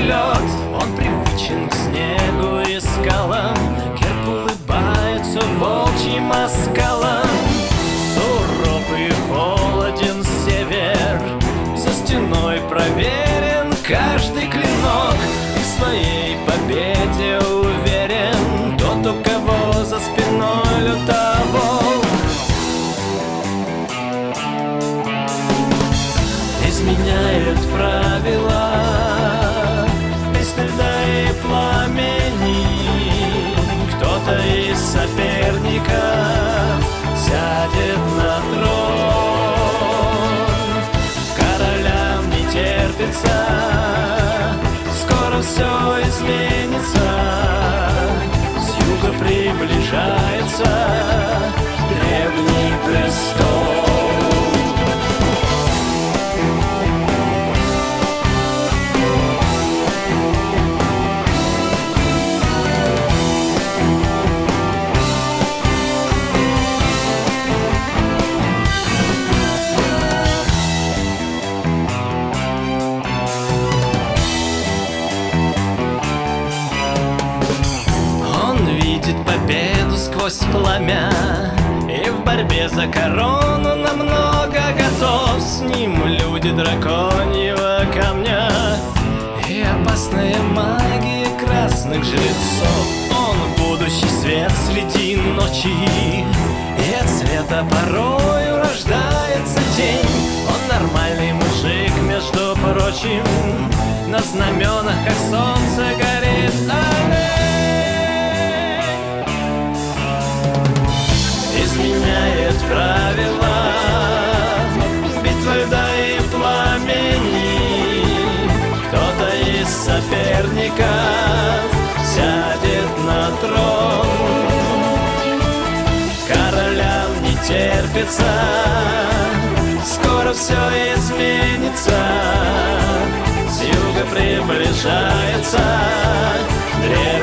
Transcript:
лед. Он привычен к снегу и скалам, герб улыбается волчьим оскалом. Суров и холоден север, за стеной проверен каждый клинок. И в своей победе уверен тот, у кого за спиной лютовол. Изменяет правила без льда и пламени. Кто-то из соперников сядет на трон. Королям не терпится, скоро все изменится. С юга приближается древний престол. Победу сквозь пламя, и в борьбе за корону намного готов. С ним люди драконьего камня и опасная магия красных жрецов. Он будущий свет среди ночи, и от света порою рождается день. Он нормальный мужик, между прочим, на знаменах, как солнце, горит олень. Изменяет правила битва льда и пламени. Кто-то из соперников сядет на трон. Королям не терпится, скоро все изменится. С юга приближается древний